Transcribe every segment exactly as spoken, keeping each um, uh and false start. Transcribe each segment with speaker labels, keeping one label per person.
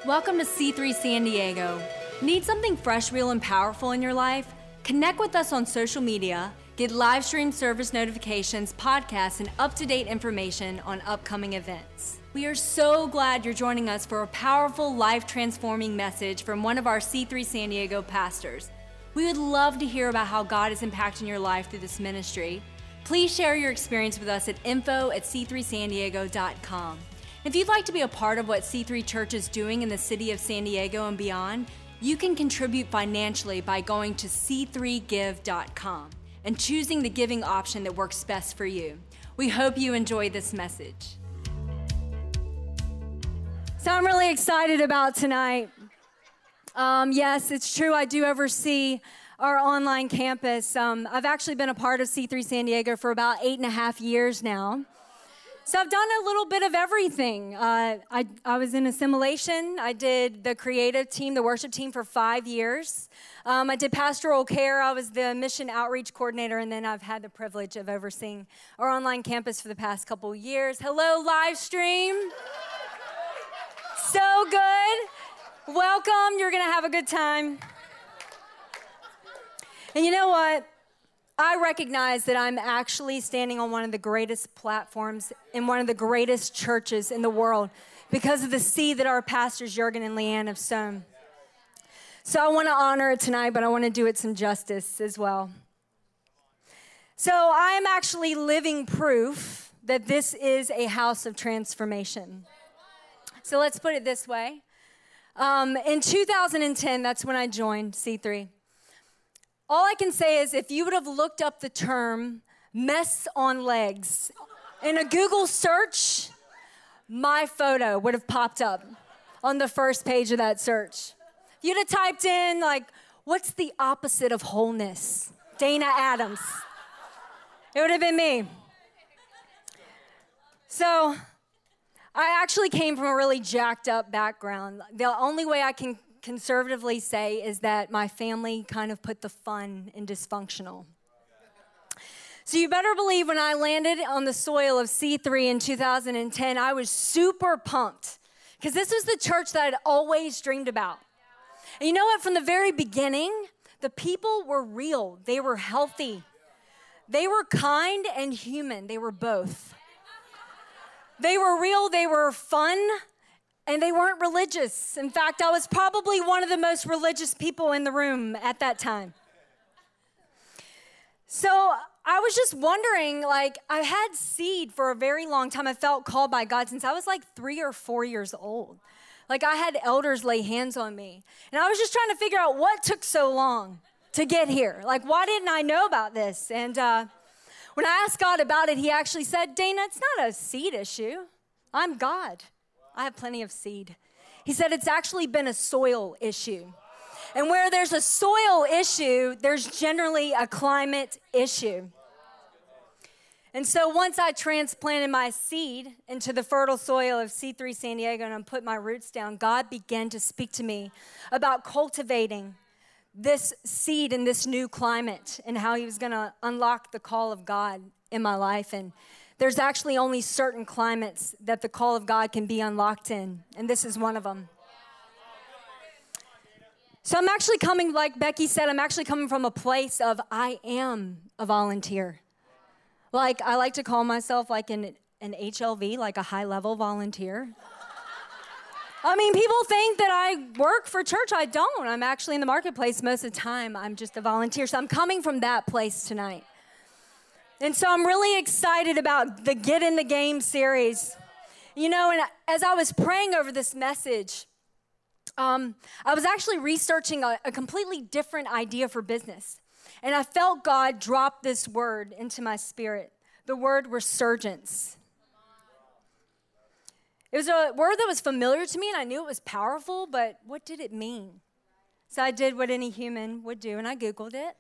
Speaker 1: Welcome to C three San Diego. Need something fresh, real, and powerful in your life? Connect with us on social media, get live stream service notifications, podcasts, and up-to-date information on upcoming events. We are so glad you're joining us for a powerful, life-transforming message from one of our C three San Diego pastors. We would love to hear about how God is impacting your life through this ministry. Please share your experience with us at info at c three san diego dot com. If you'd like to be a part of what C three Church is doing in the city of San Diego and beyond, you can contribute financially by going to c three give dot com and choosing the giving option that works best for you. We hope you enjoy this message. So I'm really excited about tonight. Um, yes, it's true, I do oversee our online campus. Um, I've actually been a part of C three San Diego for about eight and a half years now. So I've done a little bit of everything. Uh, I, I was in assimilation. I did the creative team, the worship team for five years. Um, I did pastoral care. I was the mission outreach coordinator, and then I've had the privilege of overseeing our online campus for the past couple years. Hello, live stream. So good. Welcome. You're going to have a good time. And you know what? I recognize that I'm actually standing on one of the greatest platforms in one of the greatest churches in the world because of the seed that our pastors, Jurgen and Leanne, have sown. So I want to honor it tonight, but I want to do it some justice as well. So I am actually living proof that this is a house of transformation. So let's put it this way. Um, in two thousand ten, that's when I joined C three. All I can say is if you would have looked up the term mess on legs in a Google search, my photo would have popped up on the first page of that search. If you'd have typed in, like, what's the opposite of wholeness? Dana Adams. It would have been me. So I actually came from a really jacked up background. The only way I can conservatively say is that my family kind of put the fun in dysfunctional. So you better believe when I landed on the soil of C three in two thousand ten, I was super pumped because this was the church that I'd always dreamed about. And you know what? From the very beginning, the people were real. They were healthy. They were kind and human. They were both. They were real. They were fun. And they weren't religious. In fact, I was probably one of the most religious people in the room at that time. So I was just wondering, like, I had seed for a very long time. I felt called by God since I was like three or four years old. Like, I had elders lay hands on me. And I was just trying to figure out what took so long to get here. Like, why didn't I know about this? And uh, when I asked God about it, he actually said, Dana, it's not a seed issue. I'm God. I have plenty of seed. He said it's actually been a soil issue. And where there's a soil issue, there's generally a climate issue. And so once I transplanted my seed into the fertile soil of C three San Diego and I put my roots down, God began to speak to me about cultivating this seed in this new climate and how he was going to unlock the call of God in my life. And there's actually only certain climates that the call of God can be unlocked in, and this is one of them. So I'm actually coming, like Becky said, I'm actually coming from a place of I am a volunteer. Like, I like to call myself like an, an H L V, like a high-level volunteer. I mean, people think that I work for church. I don't. I'm actually in the marketplace most of the time. I'm just a volunteer. So I'm coming from that place tonight. And so I'm really excited about the Get in the Game series. You know, and as I was praying over this message, um, I was actually researching a, a completely different idea for business. And I felt God drop this word into my spirit, the word resurgence. It was a word that was familiar to me, and I knew it was powerful, but what did it mean? So I did what any human would do, and I Googled it.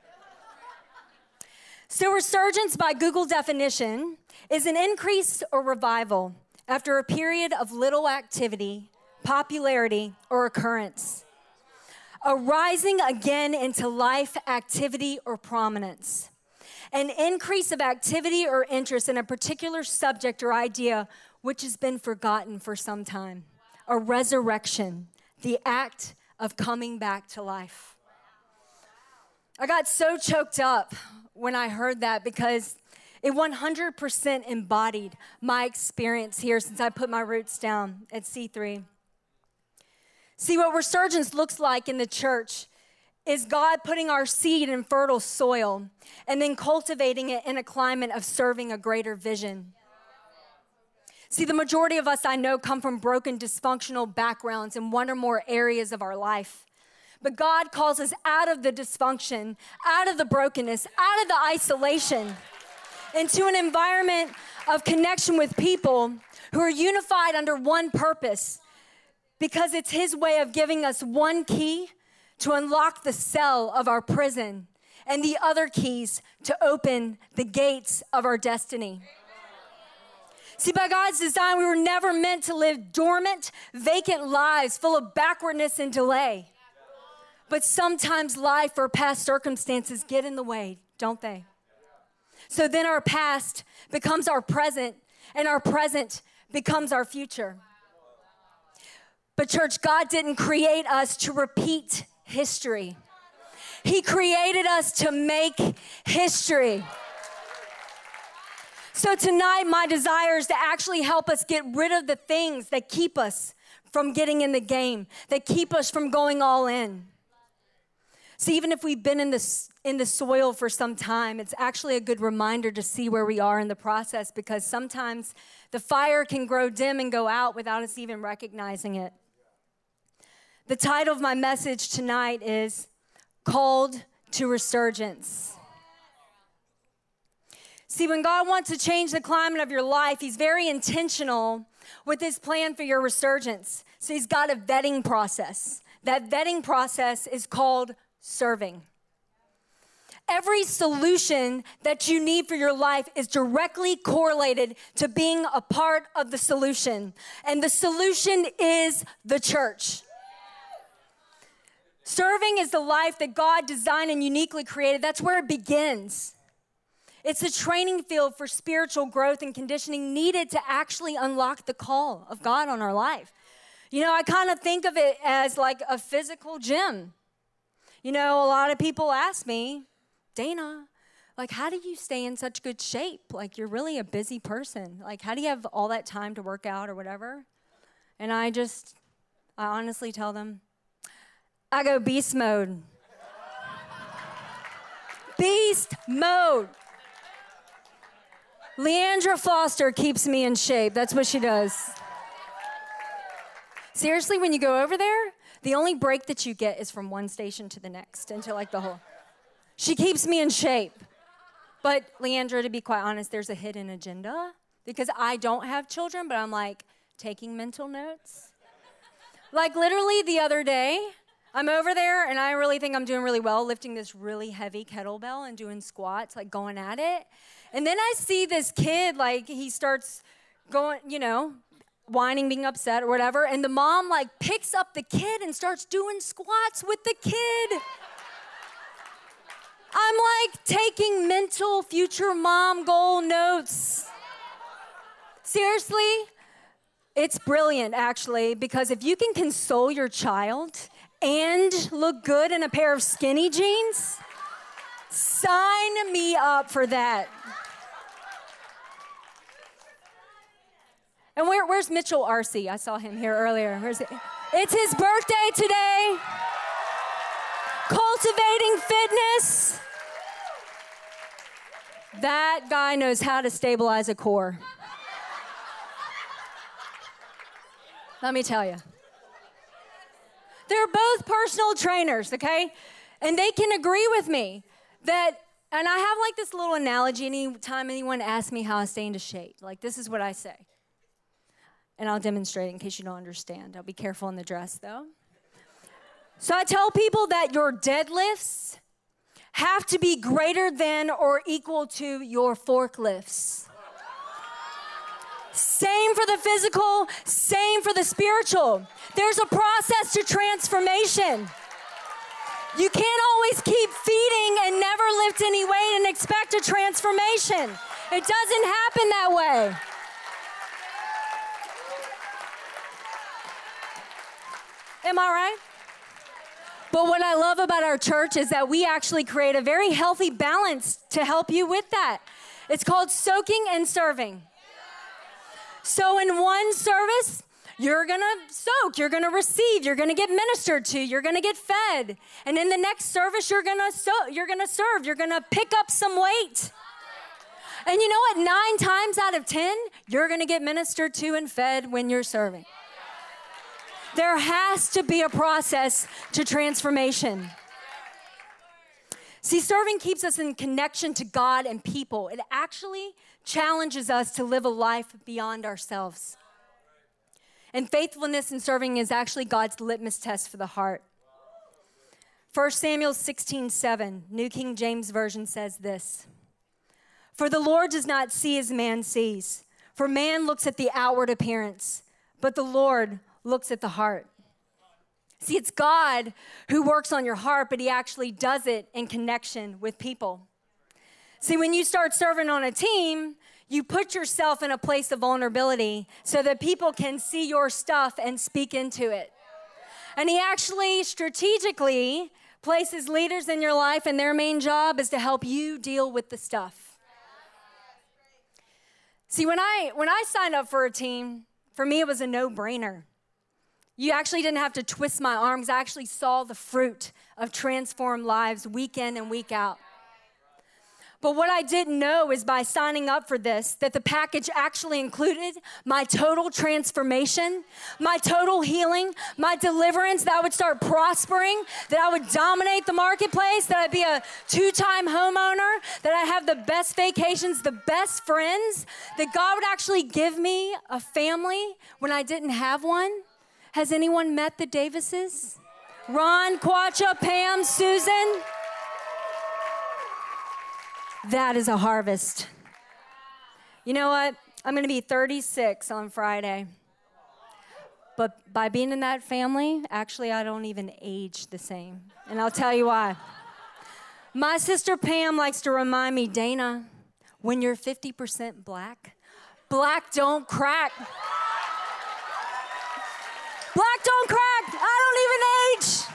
Speaker 1: So resurgence, by Google definition, is an increase or revival after a period of little activity, popularity, or occurrence. A rising again into life, activity, or prominence. An increase of activity or interest in a particular subject or idea which has been forgotten for some time. a resurrection, the act of coming back to life. I got so choked up when I heard that because it one hundred percent embodied my experience here since I put my roots down at C three. See, what resurgence looks like in the church is God putting our seed in fertile soil and then cultivating it in a climate of serving a greater vision. See, the majority of us I know come from broken, dysfunctional backgrounds in one or more areas of our life. But God calls us out of the dysfunction, out of the brokenness, out of the isolation, into an environment of connection with people who are unified under one purpose, because it's His way of giving us one key to unlock the cell of our prison and the other keys to open the gates of our destiny. See, by God's design, we were never meant to live dormant, vacant lives full of backwardness and delay. But sometimes life or past circumstances get in the way, don't they? So then our past becomes our present, and our present becomes our future. But church, God didn't create us to repeat history. He created us to make history. So tonight, my desire is to actually help us get rid of the things that keep us from getting in the game, that keep us from going all in. See, even if we've been in the, in the soil for some time, it's actually a good reminder to see where we are in the process, because sometimes the fire can grow dim and go out without us even recognizing it. The title of my message tonight is Called to Resurgence. See, when God wants to change the climate of your life, He's very intentional with His plan for your resurgence. So He's got a vetting process. That vetting process is called serving. Every solution that you need for your life is directly correlated to being a part of the solution. And the solution is the church. Serving is the life that God designed and uniquely created. That's where it begins. It's a training field for spiritual growth and conditioning needed to actually unlock the call of God on our life. You know, I kind of think of it as like a physical gym. You know, a lot of people ask me, Dana, like, how do you stay in such good shape? Like, you're really a busy person. Like, how do you have all that time to work out or whatever? And I just, I honestly tell them, I go beast mode. Beast mode. Leandra Foster keeps me in shape. That's what she does. Seriously, when you go over there, the only break that you get is from one station to the next until like the whole. She keeps me in shape. But Leandra, to be quite honest, there's a hidden agenda because I don't have children, but I'm like taking mental notes. Like literally the other day, I'm over there and I really think I'm doing really well, lifting this really heavy kettlebell and doing squats, like going at it. And then I see this kid, like he starts going, you know, whining, being upset or whatever. And the mom like picks up the kid and starts doing squats with the kid. I'm like taking mental future mom goal notes. Seriously, it's brilliant actually, because if you can console your child and look good in a pair of skinny jeans, sign me up for that. And where, where's Mitchell Arce? I saw him here earlier. Where's it? It's his birthday today. Cultivating fitness. That guy knows how to stabilize a core. Let me tell you. They're both personal trainers, okay? And they can agree with me that, and I have like this little analogy anytime anyone asks me how I stay into shape. Like, this is what I say. And I'll demonstrate in case you don't understand. I'll be careful in the dress, though. So I tell people that your deadlifts have to be greater than or equal to your forklifts. Same for the physical, same for the spiritual. There's a process to transformation. You can't always keep feeding and never lift any weight and expect a transformation. It doesn't happen that way. Am I right? But what I love about our church is that we actually create a very healthy balance to help you with that. It's called soaking and serving. So in one service, you're gonna soak, you're gonna receive, you're gonna get ministered to, you're gonna get fed. And in the next service, you're gonna so- you're gonna serve, you're gonna pick up some weight. And you know what? Nine times out of ten, you're gonna get ministered to and fed when you're serving. There has to be a process to transformation. See, serving keeps us in connection to God and people. It actually challenges us to live a life beyond ourselves. And faithfulness in serving is actually God's litmus test for the heart. First Samuel sixteen seven, New King James Version says this. For the Lord does not see as man sees. For man looks at the outward appearance, but the Lord looks at the heart. See, it's God who works on your heart, but he actually does it in connection with people. See, when you start serving on a team, you put yourself in a place of vulnerability so that people can see your stuff and speak into it. And he actually strategically places leaders in your life, and their main job is to help you deal with the stuff. See, when I when I signed up for a team, for me it was a no-brainer. You actually didn't have to twist my arms. I actually saw the fruit of transformed lives week in and week out. But what I didn't know is by signing up for this, that the package actually included my total transformation, my total healing, my deliverance, that I would start prospering, that I would dominate the marketplace, that I'd be a two-time homeowner, that I'd have the best vacations, the best friends, that God would actually give me a family when I didn't have one. Has anyone met the Davises? Ron, Quacha, Pam, Susan? That is a harvest. You know what? I'm going to be thirty-six on Friday. But by being in that family, actually, I don't even age the same. And I'll tell you why. My sister Pam likes to remind me, Dana, when you're fifty percent black, black don't crack. Black don't crack. I don't even age.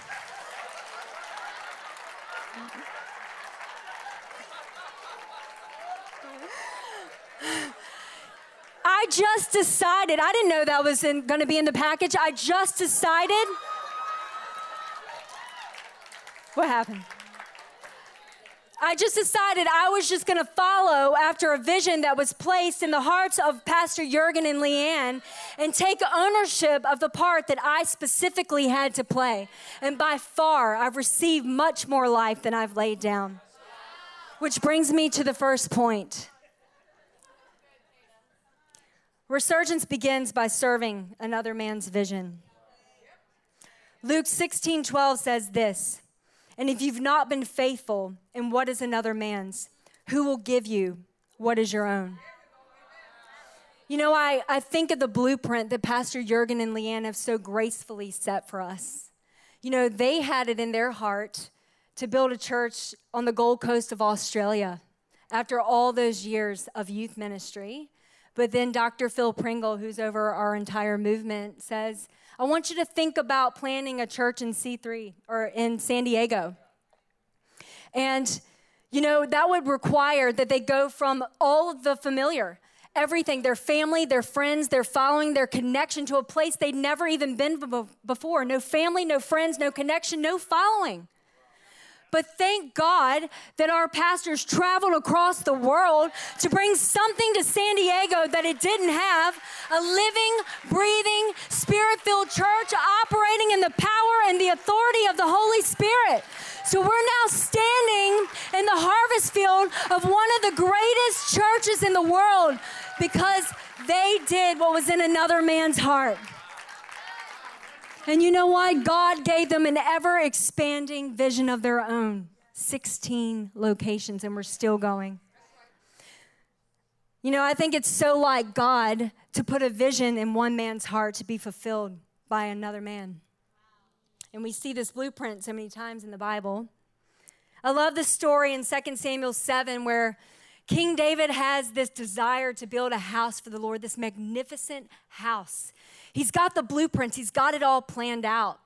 Speaker 1: I just decided, I didn't know that was going to be in the package. I just decided. What happened? I just decided I was just going to follow after a vision that was placed in the hearts of Pastor Jurgen and Leanne and take ownership of the part that I specifically had to play. And by far, I've received much more life than I've laid down. Which brings me to the first point. Resurgence begins by serving another man's vision. Luke sixteen twelve says this, and if you've not been faithful in what is another man's, who will give you what is your own? You know, I, I think of the blueprint that Pastor Jurgen and Leanne have so gracefully set for us. You know, they had it in their heart to build a church on the Gold Coast of Australia after all those years of youth ministry. But then Doctor Phil Pringle, who's over our entire movement, says, I want you to think about planning a church in C three or in San Diego. And, you know, that would require that they go from all of the familiar, everything, their family, their friends, their following, their connection to a place they'd never even been before. No family, no friends, no connection, no following. But thank God that our pastors traveled across the world to bring something to San Diego that it didn't have, a living, breathing, spirit-filled church operating in the power and the authority of the Holy Spirit. So we're now standing in the harvest field of one of the greatest churches in the world because they did what was in another man's heart. And you know what? God gave them an ever-expanding vision of their own. sixteen locations, and we're still going. You know, I think it's so like God to put a vision in one man's heart to be fulfilled by another man. And we see this blueprint so many times in the Bible. I love the story in Second Samuel seven where King David has this desire to build a house for the Lord, this magnificent house. He's got the blueprints. He's got it all planned out.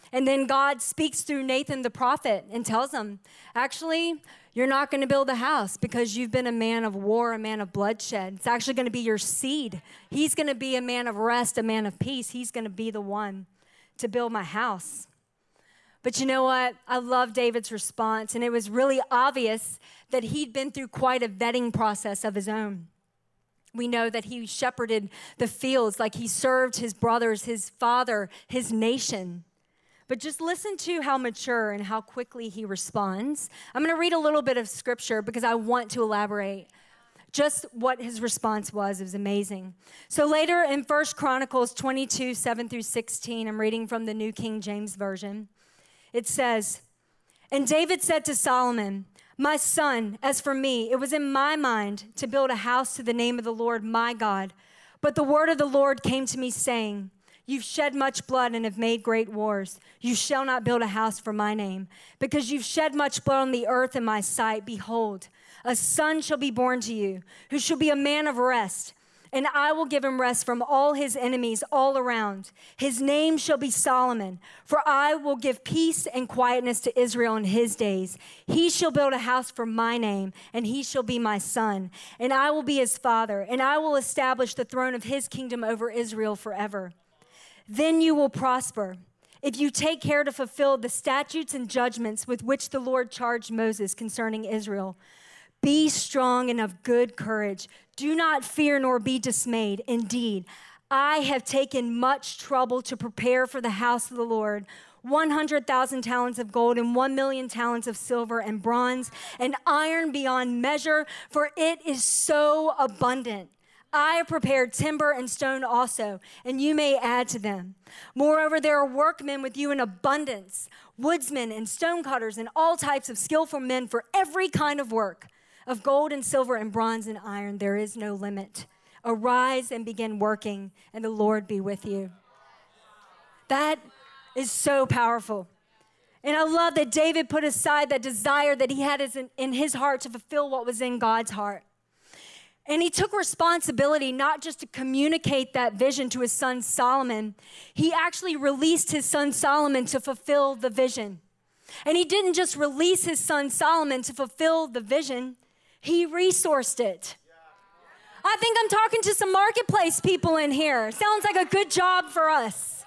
Speaker 1: And then God speaks through Nathan the prophet and tells him, actually, you're not going to build a house because you've been a man of war, a man of bloodshed. It's actually going to be your seed. He's going to be a man of rest, a man of peace. He's going to be the one to build my house. But you know what? I love David's response, and it was really obvious that he'd been through quite a vetting process of his own. We know that he shepherded the fields, like he served his brothers, his father, his nation. But just listen to how mature and how quickly he responds. I'm going to read a little bit of scripture because I want to elaborate just what his response was. It was amazing. So later in First Chronicles twenty-two, seven through sixteen, I'm reading from the New King James Version. It says, "And David said to Solomon, 'My son, as for me, it was in my mind to build a house to the name of the Lord my God. But the word of the Lord came to me saying, you've shed much blood and have made great wars. You shall not build a house for my name. Because you've shed much blood on the earth in my sight, behold, a son shall be born to you, who shall be a man of rest. And I will give him rest from all his enemies all around. His name shall be Solomon, for I will give peace and quietness to Israel in his days. He shall build a house for my name, and he shall be my son. And I will be his father, and I will establish the throne of his kingdom over Israel forever. Then you will prosper if you take care to fulfill the statutes and judgments with which the Lord charged Moses concerning Israel. Be strong and of good courage. Do not fear nor be dismayed. Indeed, I have taken much trouble to prepare for the house of the Lord one hundred thousand talents of gold and one million talents of silver and bronze and iron beyond measure, for it is so abundant. I have prepared timber and stone also, and you may add to them. Moreover, there are workmen with you in abundance, woodsmen and stonecutters and all types of skillful men for every kind of work. Of gold and silver and bronze and iron, there is no limit. Arise and begin working, and the Lord be with you. That is so powerful. And I love that David put aside that desire that he had in his heart to fulfill what was in God's heart. And he took responsibility not just to communicate that vision to his son Solomon. He actually released his son Solomon to fulfill the vision. And he didn't just release his son Solomon to fulfill the vision. He resourced it. I think I'm talking to some marketplace people in here. Sounds like a good job for us.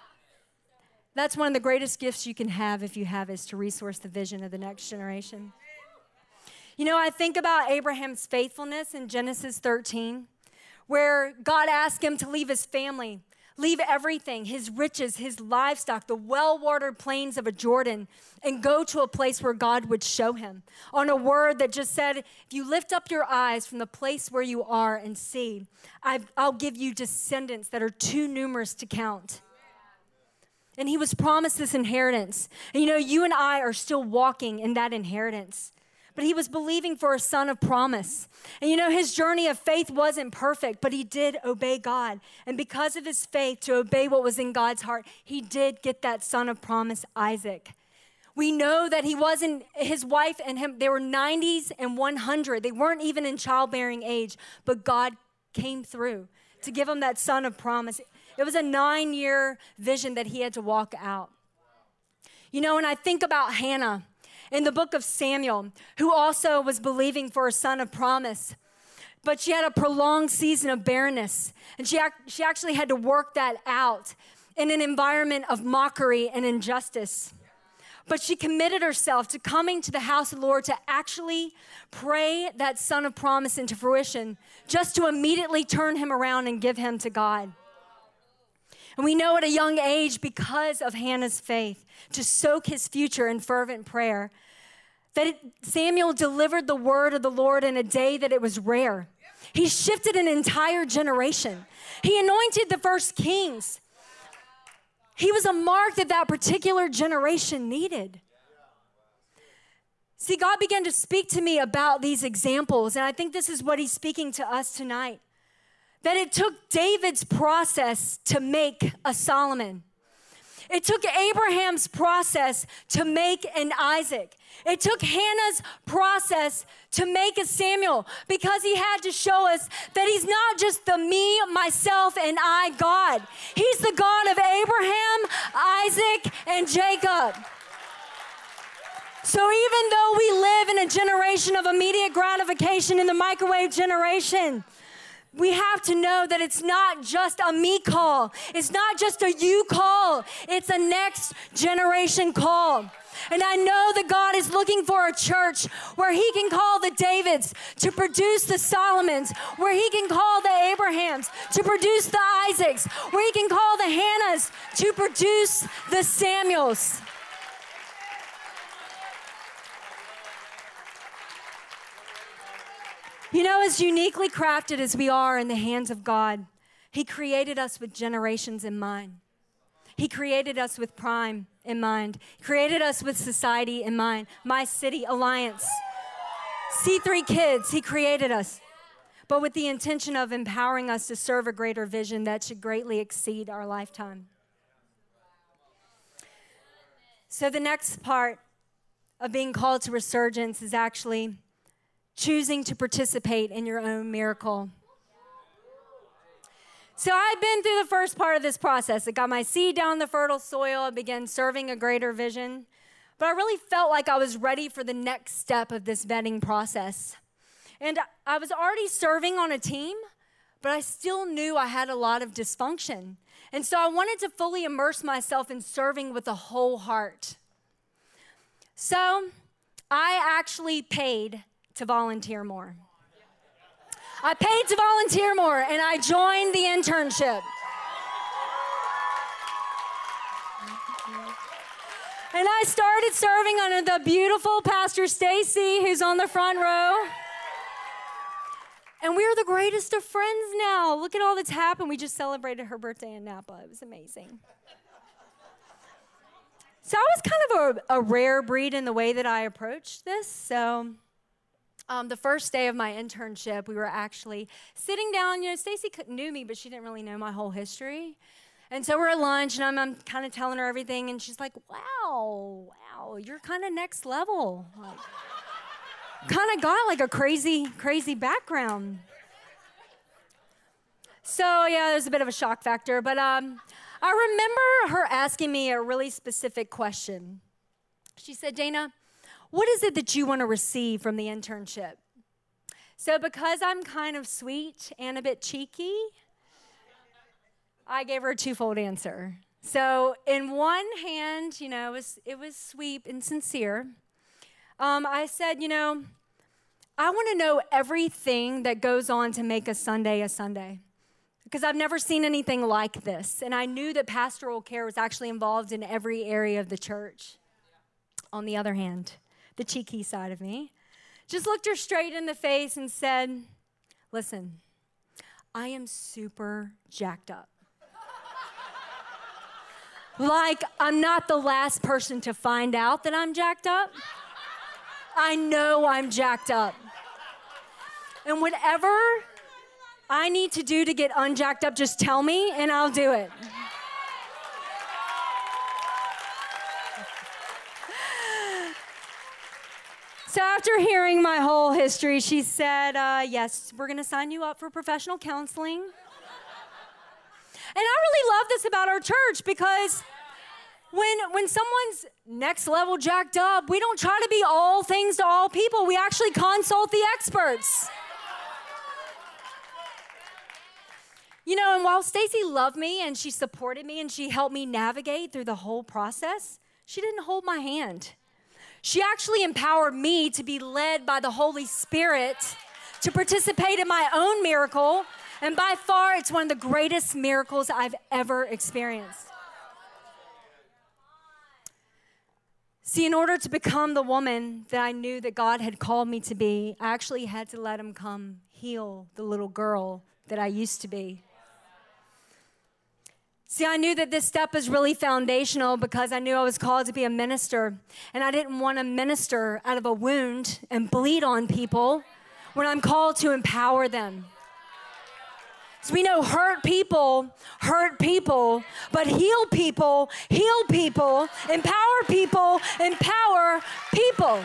Speaker 1: That's one of the greatest gifts you can have if you have is to resource the vision of the next generation. You know, I think about Abraham's faithfulness in Genesis thirteen, where God asked him to leave his family, leave everything, his riches, his livestock, the well-watered plains of a Jordan, and go to a place where God would show him on a word that just said, if you lift up your eyes from the place where you are and see, I've, I'll give you descendants that are too numerous to count. And he was promised this inheritance. And you know, you and I are still walking in that inheritance. But he was believing for a son of promise. And you know, his journey of faith wasn't perfect, but he did obey God. And because of his faith to obey what was in God's heart, he did get that son of promise, Isaac. We know that he wasn't, his wife and him, they were nineties and one hundred. They weren't even in childbearing age, but God came through to give him that son of promise. It was a nine-year vision that he had to walk out. You know, and I think about Hannah in the book of Samuel, who also was believing for a son of promise. But she had a prolonged season of barrenness. And she, ac- she actually had to work that out in an environment of mockery and injustice. But she committed herself to coming to the house of the Lord to actually pray that son of promise into fruition, just to immediately turn him around and give him to God. And we know at a young age, because of Hannah's faith, to soak his future in fervent prayer, that it, Samuel delivered the word of the Lord in a day that it was rare. He shifted an entire generation. He anointed the first kings. He was a mark that that particular generation needed. See, God began to speak to me about these examples, and I think this is what he's speaking to us tonight. That it took David's process to make a Solomon. It took Abraham's process to make an Isaac. It took Hannah's process to make a Samuel, because he had to show us that he's not just the me, myself, and I God. He's the God of Abraham, Isaac, and Jacob. So even though we live in a generation of immediate gratification in the microwave generation, we have to know that it's not just a me call. It's not just a you call. It's a next generation call. And I know that God is looking for a church where he can call the Davids to produce the Solomons, where he can call the Abrahams to produce the Isaacs, where he can call the Hannahs to produce the Samuels. You know, as uniquely crafted as we are in the hands of God, he created us with generations in mind. He created us with prime in mind. He created us with society in mind. My City Alliance, C three Kids, he created us, but with the intention of empowering us to serve a greater vision that should greatly exceed our lifetime. So the next part of being called to resurgence is actually choosing to participate in your own miracle. So I've been through the first part of this process. I got my seed down in the fertile soil. I began serving a greater vision. But I really felt like I was ready for the next step of this vetting process. And I was already serving on a team, but I still knew I had a lot of dysfunction. And so I wanted to fully immerse myself in serving with a whole heart. So I actually paid to volunteer more. I paid to volunteer more, and I joined the internship. And I started serving under the beautiful Pastor Stacy, who's on the front row. And we're the greatest of friends now. Look at all that's happened. We just celebrated her birthday in Napa. It was amazing. So I was kind of a, a rare breed in the way that I approached this. So Um, the first day of my internship, we were actually sitting down. You know, Stacy knew me, but she didn't really know my whole history. And so we're at lunch, and I'm, I'm kind of telling her everything, and she's like, wow, wow, you're kind of next level. Like, kind of got like a crazy, crazy background. So, yeah, there's a bit of a shock factor. But um, I remember her asking me a really specific question. She said, Dana, what is it that you want to receive from the internship? So because I'm kind of sweet and a bit cheeky, I gave her a twofold answer. So in one hand, you know, it was, it was sweet and sincere. Um, I said, you know, I want to know everything that goes on to make a Sunday a Sunday, because I've never seen anything like this. And I knew that pastoral care was actually involved in every area of the church. On the other hand, the cheeky side of me just looked her straight in the face and said, listen, I am super jacked up. Like, I'm not the last person to find out that I'm jacked up. I know I'm jacked up. And whatever I need to do to get unjacked up, just tell me and I'll do it. So after hearing my whole history, she said, uh, yes, we're going to sign you up for professional counseling. And I really love this about our church, because when, when someone's next level jacked up, we don't try to be all things to all people. We actually consult the experts. You know, and while Stacy loved me and she supported me and she helped me navigate through the whole process, she didn't hold my hand. She actually empowered me to be led by the Holy Spirit to participate in my own miracle. And by far, it's one of the greatest miracles I've ever experienced. See, in order to become the woman that I knew that God had called me to be, I actually had to let him come heal the little girl that I used to be. See, I knew that this step was really foundational because I knew I was called to be a minister, and I didn't want to minister out of a wound and bleed on people when I'm called to empower them. So we know hurt people hurt people, but heal people, heal people, empower people, empower people.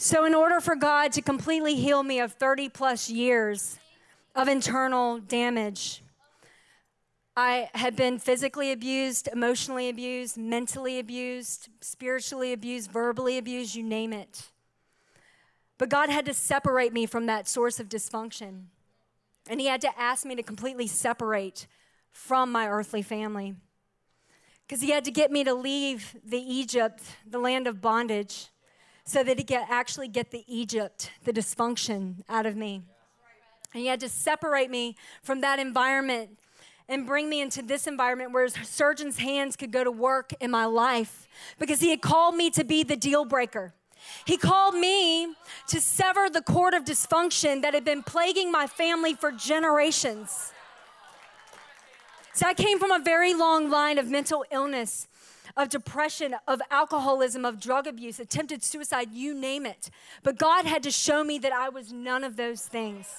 Speaker 1: So in order for God to completely heal me of thirty plus years of internal damage, I had been physically abused, emotionally abused, mentally abused, spiritually abused, verbally abused, you name it. But God had to separate me from that source of dysfunction. And he had to ask me to completely separate from my earthly family. Because he had to get me to leave the Egypt, the land of bondage, so that he could actually get the Egypt, the dysfunction out of me. And he had to separate me from that environment and bring me into this environment where surgeons' hands could go to work in my life, because he had called me to be the deal breaker. He called me to sever the cord of dysfunction that had been plaguing my family for generations. So I came from a very long line of mental illness, of depression, of alcoholism, of drug abuse, attempted suicide, you name it. But God had to show me that I was none of those things.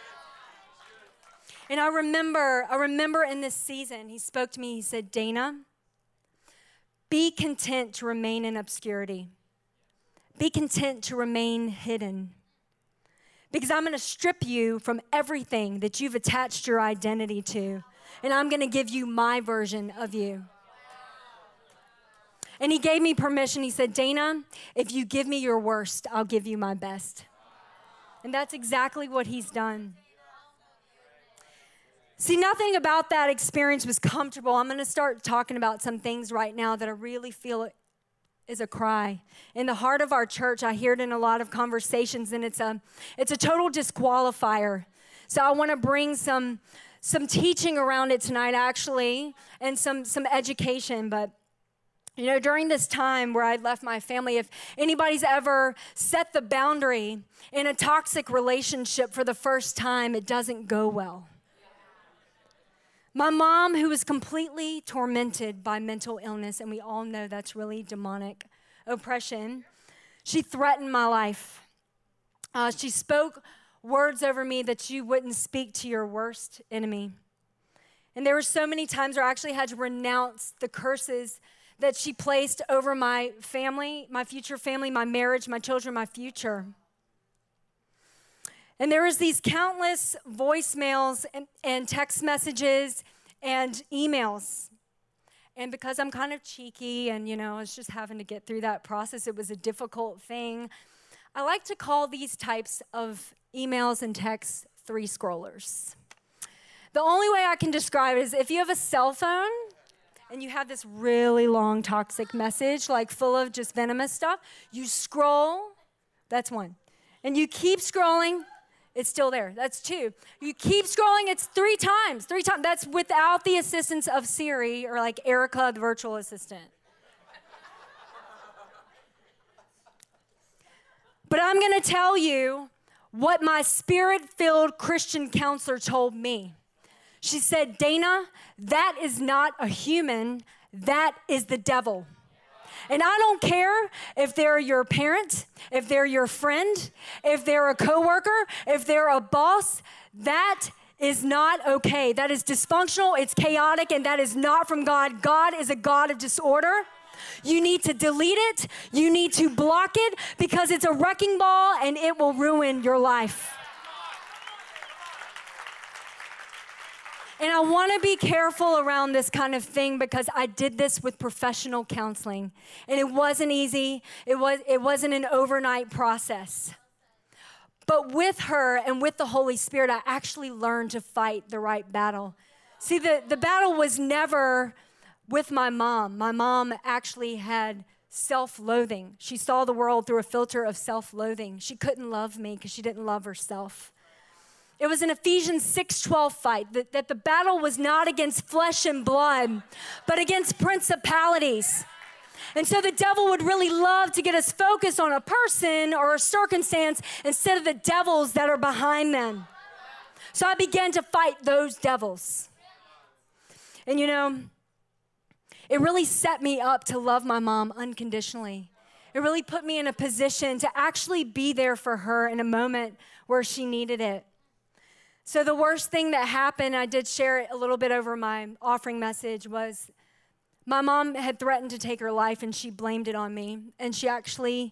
Speaker 1: And I remember, I remember in this season, he spoke to me, he said, Dana, be content to remain in obscurity. Be content to remain hidden. Because I'm gonna strip you from everything that you've attached your identity to. And I'm gonna give you my version of you. And he gave me permission. He said, Dana, if you give me your worst, I'll give you my best. And that's exactly what he's done. See, nothing about that experience was comfortable. I'm going to start talking about some things right now that I really feel is a cry. In the heart of our church, I hear it in a lot of conversations, and it's a it's a total disqualifier. So I want to bring some some teaching around it tonight, actually, and some some education. But you know, during this time where I left my family, if anybody's ever set the boundary in a toxic relationship for the first time, it doesn't go well. My mom, who was completely tormented by mental illness, and we all know that's really demonic oppression, she threatened my life. Uh, she spoke words over me that you wouldn't speak to your worst enemy. And there were so many times where I actually had to renounce the curses that she placed over my family, my future family, my marriage, my children, my future. And there was these countless voicemails and, and text messages and emails. And because I'm kind of cheeky and, you know, I was just having to get through that process, it was a difficult thing. I like to call these types of emails and texts three scrollers. The only way I can describe it is if you have a cell phone and you have this really long toxic message, like full of just venomous stuff, you scroll, that's one. And you keep scrolling, it's still there. That's two. You keep scrolling, it's three times. Three times. That's without the assistance of Siri or like Erica, the virtual assistant. But I'm going to tell you what my spirit-filled Christian counselor told me. She said, Dana, that is not a human, that is the devil. And I don't care if they're your parent, if they're your friend, if they're a coworker, if they're a boss, that is not okay. That is dysfunctional, it's chaotic, and that is not from God. God is a God of disorder. You need to delete it. You need to block it because it's a wrecking ball and it will ruin your life. And I want to be careful around this kind of thing because I did this with professional counseling. And it wasn't easy. It was, it wasn't an overnight process. But with her and with the Holy Spirit, I actually learned to fight the right battle. See, the, the battle was never with my mom. My mom actually had self-loathing. She saw the world through a filter of self-loathing. She couldn't love me because she didn't love herself. It was an Ephesians six twelve fight, that, that the battle was not against flesh and blood, but against principalities. And so the devil would really love to get us focused on a person or a circumstance instead of the devils that are behind them. So I began to fight those devils. And you know, it really set me up to love my mom unconditionally. It really put me in a position to actually be there for her in a moment where she needed it. So the worst thing that happened, I did share it a little bit over my offering message, was my mom had threatened to take her life and she blamed it on me. And she actually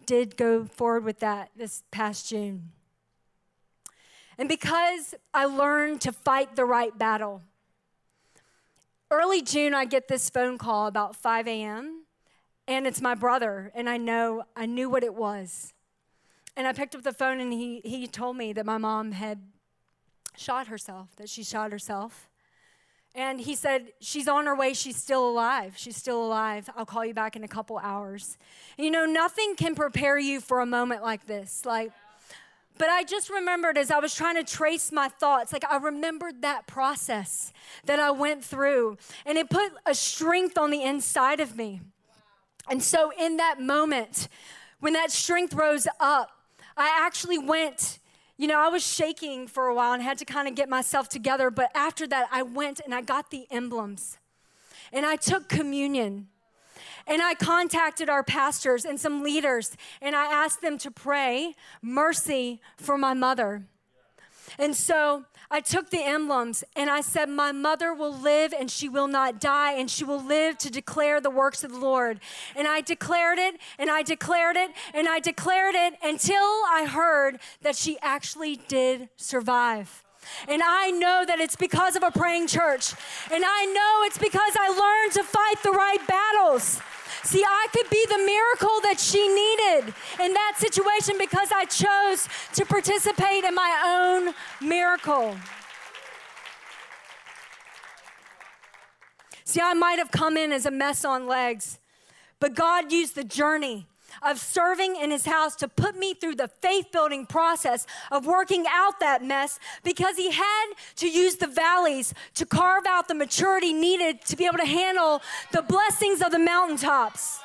Speaker 1: did go forward with that this past June. And because I learned to fight the right battle. Early June, I get this phone call about five a.m., and it's my brother, and I know, I knew what it was. And I picked up the phone, and he, he told me that my mom had shot herself, that she shot herself. And he said, she's on her way, she's still alive, she's still alive. I'll call you back in a couple hours. And you know, nothing can prepare you for a moment like this. Like, but I just remembered as I was trying to trace my thoughts, like I remembered that process that I went through, and it put a strength on the inside of me. And so in that moment, when that strength rose up, I actually went, you know, I was shaking for a while and had to kind of get myself together, but after that, I went and I got the emblems, and I took communion. And I contacted our pastors and some leaders, and I asked them to pray mercy for my mother. And so I took the emblems, and I said, my mother will live and she will not die, and she will live to declare the works of the Lord. And I declared it, and I declared it, and I declared it until I heard that she actually did survive. And I know that it's because of a praying church. And I know it's because I learned to fight the right battles. See, I could be the miracle that she needed in that situation because I chose to participate in my own miracle. See, I might have come in as a mess on legs, but God used the journey of serving in his house to put me through the faith-building process of working out that mess, because he had to use the valleys to carve out the maturity needed to be able to handle the blessings of the mountaintops.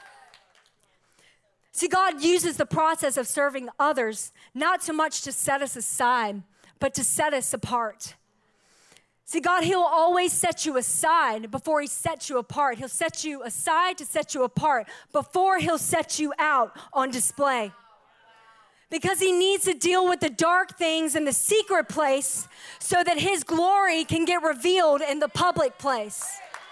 Speaker 1: See, God uses the process of serving others not so much to set us aside, but to set us apart. See, God, he'll always set you aside before he sets you apart. He'll set you aside to set you apart before he'll set you out on display. Because he needs to deal with the dark things in the secret place so that his glory can get revealed in the public place.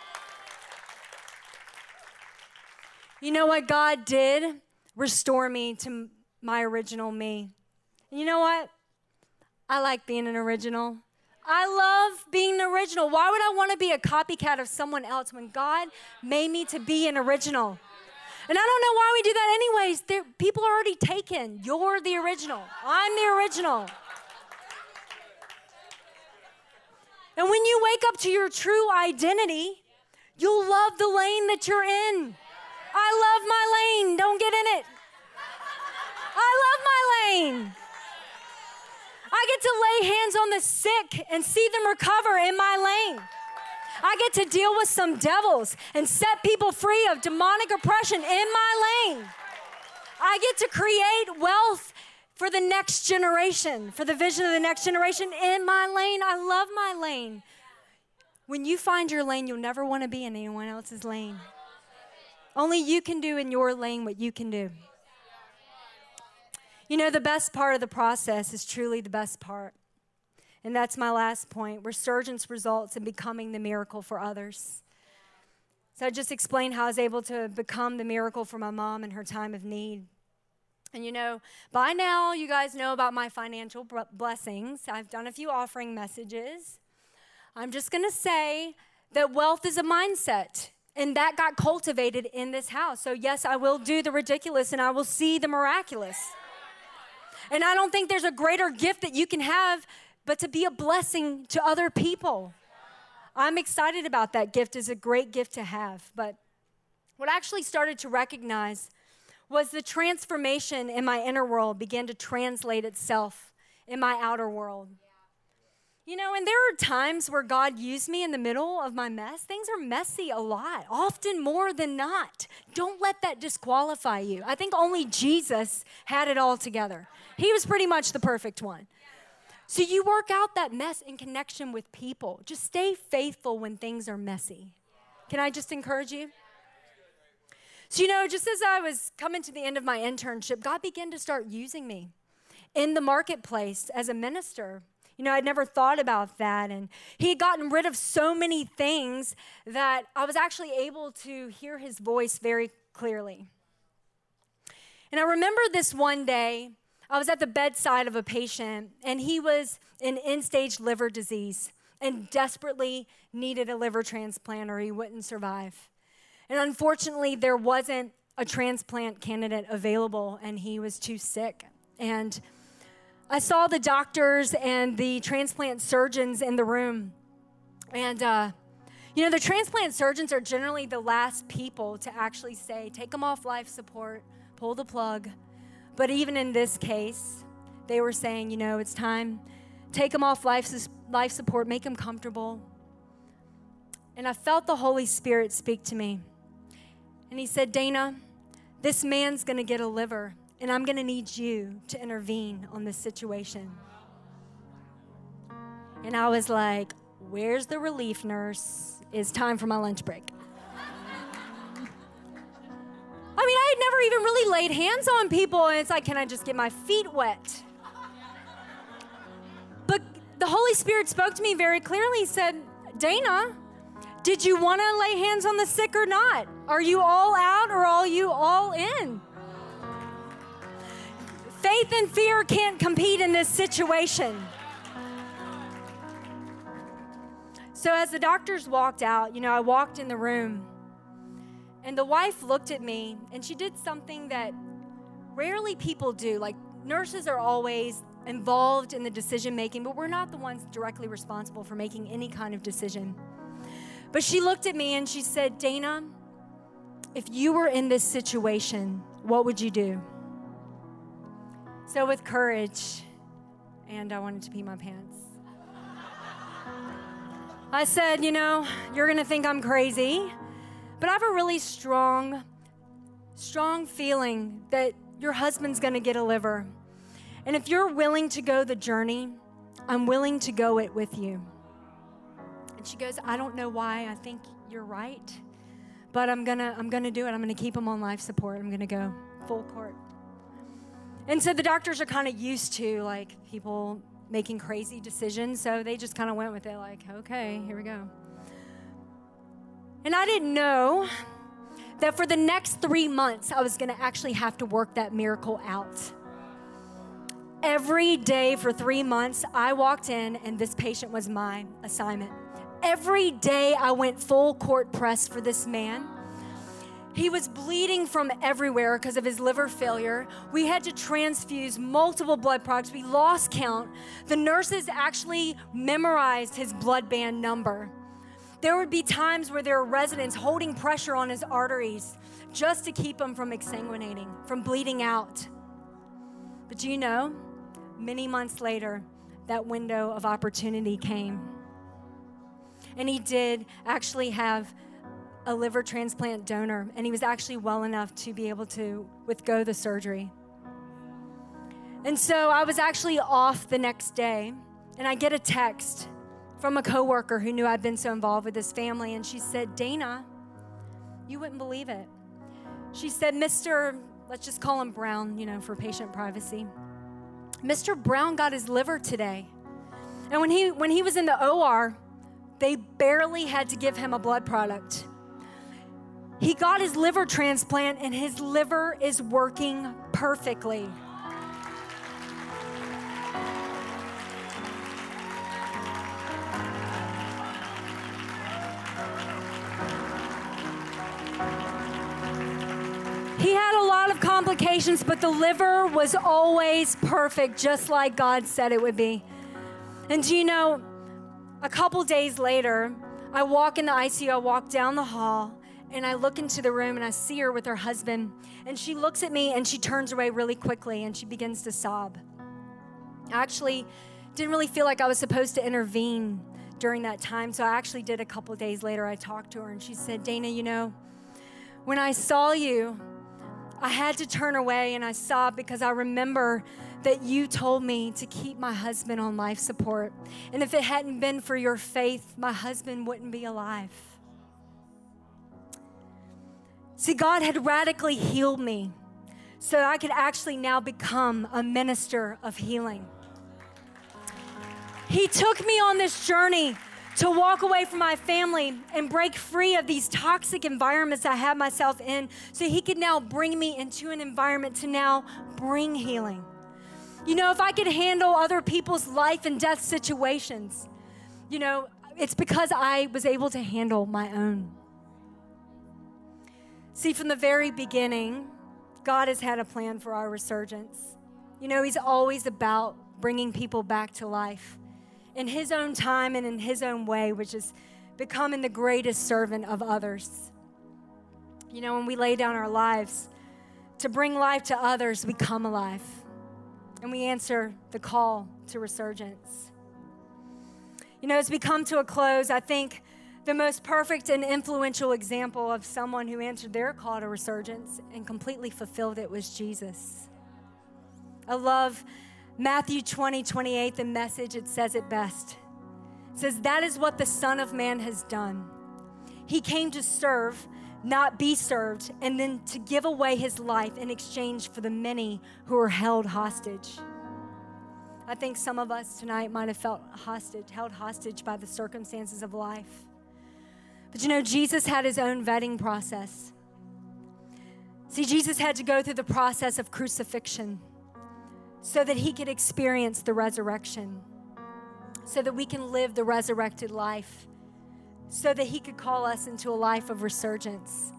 Speaker 1: You know what God did? Restore me to my original me. And you know what? I like being an original. I love being an original. Why would I want to be a copycat of someone else when God made me to be an original? And I don't know why we do that anyways. There, people are already taken. You're the original. I'm the original. And when you wake up to your true identity, you'll love the lane that you're in. I love my lane. Don't get in it. I love my lane. I get to lay hands on the sick and see them recover in my lane. I get to deal with some devils and set people free of demonic oppression in my lane. I get to create wealth for the next generation, for the vision of the next generation in my lane. I love my lane. When you find your lane, you'll never want to be in anyone else's lane. Only you can do in your lane what you can do. You know, the best part of the process is truly the best part. And that's my last point. Resurgence results in becoming the miracle for others. So I just explained how I was able to become the miracle for my mom in her time of need. And you know, by now you guys know about my financial blessings. I've done a few offering messages. I'm just going to say that wealth is a mindset. And that got cultivated in this house. So yes, I will do the ridiculous and I will see the miraculous. And I don't think there's a greater gift that you can have but to be a blessing to other people. I'm excited about that gift. It's a great gift to have. But what I actually started to recognize was the transformation in my inner world began to translate itself in my outer world. You know, and there are times where God used me in the middle of my mess. Things are messy a lot, often more than not. Don't let that disqualify you. I think only Jesus had it all together. He was pretty much the perfect one. So you work out that mess in connection with people. Just stay faithful when things are messy. Can I just encourage you? So, you know, just as I was coming to the end of my internship, God began to start using me in the marketplace as a minister. You know, I'd never thought about that. And he had gotten rid of so many things that I was actually able to hear his voice very clearly. And I remember this one day, I was at the bedside of a patient, and he was in end-stage liver disease and desperately needed a liver transplant or he wouldn't survive. And unfortunately, there wasn't a transplant candidate available, and he was too sick. And I saw the doctors and the transplant surgeons in the room. And, uh, you know, the transplant surgeons are generally the last people to actually say, take them off life support, pull the plug. But even in this case, they were saying, you know, it's time, take them off life, life support, make them comfortable. And I felt the Holy Spirit speak to me. And he said, Dana, this man's gonna get a liver, and I'm gonna need you to intervene on this situation. And I was like, where's the relief nurse? It's time for my lunch break. I mean, I had never even really laid hands on people, and it's like, can I just get my feet wet? But the Holy Spirit spoke to me very clearly. He said, Dana, did you want to lay hands on the sick or not? Are you all out or are you all in? Faith and fear can't compete in this situation. So as the doctors walked out, you know, I walked in the room, and the wife looked at me, and she did something that rarely people do. Like, nurses are always involved in the decision making, but we're not the ones directly responsible for making any kind of decision. But she looked at me and she said, Dana, if you were in this situation, what would you do? So with courage, and I wanted to pee my pants, I said, you know, you're gonna think I'm crazy, but I have a really strong, strong feeling that your husband's gonna get a liver. And if you're willing to go the journey, I'm willing to go it with you. And she goes, I don't know why, I think you're right, but I'm gonna, I'm gonna do it. I'm gonna keep him on life support. I'm gonna go full court. And so the doctors are kind of used to like people making crazy decisions, so they just kind of went with it like, okay, here we go. And I didn't know that for the next three months, I was gonna actually have to work that miracle out. Every day for three months, I walked in and this patient was my assignment. Every day I went full court press for this man. He was bleeding from everywhere because of his liver failure. We had to transfuse multiple blood products. We lost count. The nurses actually memorized his blood band number. There would be times where there were residents holding pressure on his arteries just to keep him from exsanguinating, from bleeding out. But do you know, many months later, that window of opportunity came. And he did actually have a liver transplant donor, and he was actually well enough to be able to withgo the surgery. And so I was actually off the next day, and I get a text from a coworker who knew I'd been so involved with this family, and she said, Dana, you wouldn't believe it. She said, Mister, let's just call him Brown, you know, for patient privacy. Mister Brown got his liver today. And when he when he was in the O R, they barely had to give him a blood product. He got his liver transplant, and his liver is working perfectly. He had a lot of complications, but the liver was always perfect, just like God said it would be. And do you know, a couple days later, I walk in the I C U, I walk down the hall, and I look into the room, and I see her with her husband, and she looks at me, and she turns away really quickly, and she begins to sob. I actually didn't really feel like I was supposed to intervene during that time, so I actually did a couple days later. I talked to her, and she said, Dana, you know, when I saw you, I had to turn away, and I sobbed because I remember that you told me to keep my husband on life support. And if it hadn't been for your faith, my husband wouldn't be alive. See, God had radically healed me so that I could actually now become a minister of healing. He took me on this journey to walk away from my family and break free of these toxic environments I had myself in, so he could now bring me into an environment to now bring healing. You know, if I could handle other people's life and death situations, you know, it's because I was able to handle my own. See, from the very beginning, God has had a plan for our resurgence. You know, he's always about bringing people back to life in his own time and in his own way, which is becoming the greatest servant of others. You know, when we lay down our lives to bring life to others, we come alive and we answer the call to resurgence. You know, as we come to a close, I think the most perfect and influential example of someone who answered their call to resurgence and completely fulfilled it was Jesus. I love Matthew twenty, twenty-eight, the Message. It says it best. It says, that is what the Son of Man has done. He came to serve, not be served, and then to give away his life in exchange for the many who are held hostage. I think some of us tonight might have felt hostage, held hostage by the circumstances of life. But you know, Jesus had his own vetting process. See, Jesus had to go through the process of crucifixion so that he could experience the resurrection, so that we can live the resurrected life, so that he could call us into a life of resurgence.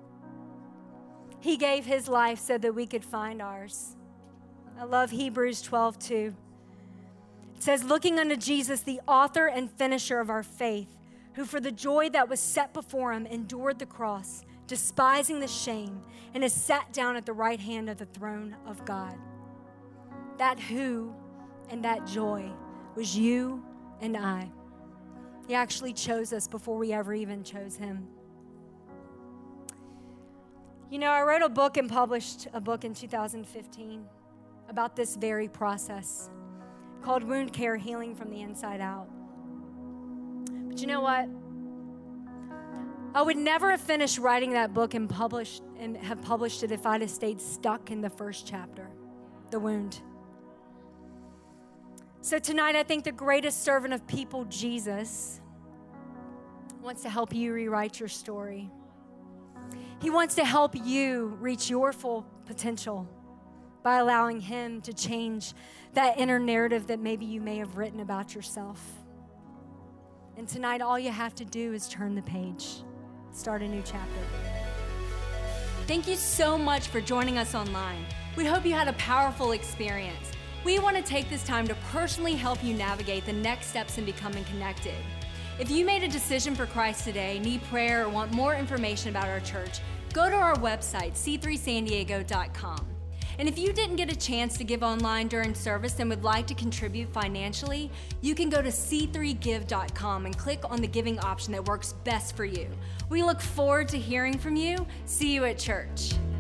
Speaker 1: He gave his life so that we could find ours. I love Hebrews twelve two. It says, looking unto Jesus, the author and finisher of our faith, who for the joy that was set before him endured the cross, despising the shame, and has sat down at the right hand of the throne of God. That who and that joy was you and I. He actually chose us before we ever even chose him. You know, I wrote a book and published a book in two thousand fifteen about this very process called Wound Care: Healing from the Inside Out. But you know what? I would never have finished writing that book and published and have published it if I'd have stayed stuck in the first chapter, the wound. So tonight, I think the greatest servant of people, Jesus, wants to help you rewrite your story. He wants to help you reach your full potential by allowing him to change that inner narrative that maybe you may have written about yourself. And tonight, all you have to do is turn the page, start a new chapter.
Speaker 2: Thank you so much for joining us online. We hope you had a powerful experience. We want to take this time to personally help you navigate the next steps in becoming connected. If you made a decision for Christ today, need prayer, or want more information about our church, go to our website, c three san diego dot com. And if you didn't get a chance to give online during service and would like to contribute financially, you can go to c three give dot com and click on the giving option that works best for you. We look forward to hearing from you. See you at church.